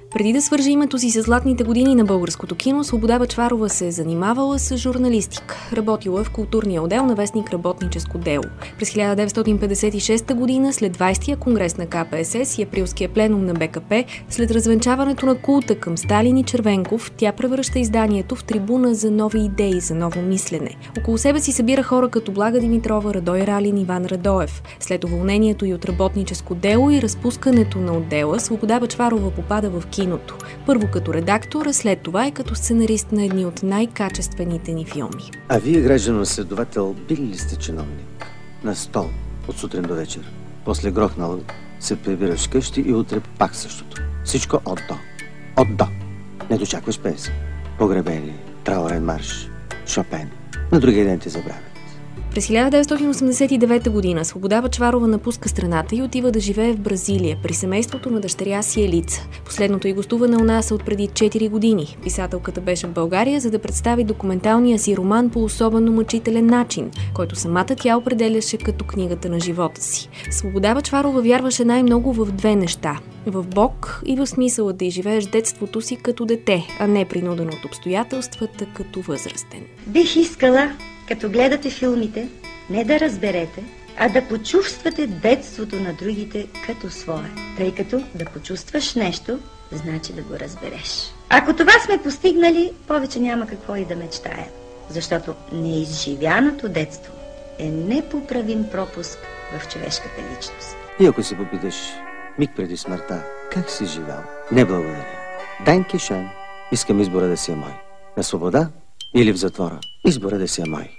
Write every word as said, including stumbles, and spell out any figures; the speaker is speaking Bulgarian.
Преди да свърже името си с златните години на българското кино, Свобода Бъчварова се е занимавала с журналистика. Работила в културния отдел на вестник Работническо дело. През хиляда деветстотин петдесет и шеста година, след двайсетия конгрес на Ка Пе Ес Ес и априлския пленум на Бе Ка Пе, след развенчаването на култа към Сталин и Червенков, тя превръща изданието в трибуна за нови идеи, за ново мислене. Около себе си събира хора като Блага Димитрова, Радой Ралин, Иван Радоев. След уволнението и от Работническо дело и разпускането на отдела, Свобода Бъчварова попада в киното. Първо като редактор, а след това и като сценарист на едни от най-качествените ни филми. А вие, гражданин следовател, били ли сте чиновник? На стол, от сутрин до вечер. После грохнал, се прибираш вкъщи и утре пак същото. Всичко от до. От до. Не дочакваш песен. Погребение, траурен марш, Шопен. На другия ден те забравят. През хиляда деветстотин осемдесет и девета година Свобода Бъчварова напуска страната и отива да живее в Бразилия при семейството на дъщеря си Елица. Последното й гостуване у нас е от преди четири години. Писателката беше в България, за да представи документалния си роман по особено мъчителен начин, който самата тя определяше като книгата на живота си. Свобода Бъчварова вярваше най-много в две неща – в Бог и в смисъла да изживееш детството си като дете, а не принуден от обстоятелствата като възрастен. Бих искала, като гледате филмите, не да разберете, а да почувствате детството на другите като свое. Тъй като да почувстваш нещо, значи да го разбереш. Ако това сме постигнали, повече няма какво и да мечтаем. Защото неизживяното детство е непоправим пропуск в човешката личност. И ако се попиташ миг преди смъртта, как си живял? Не благодаря. Данке шен. Искам избора да си е мой. На свобода или в затвора? Избора да си е мой.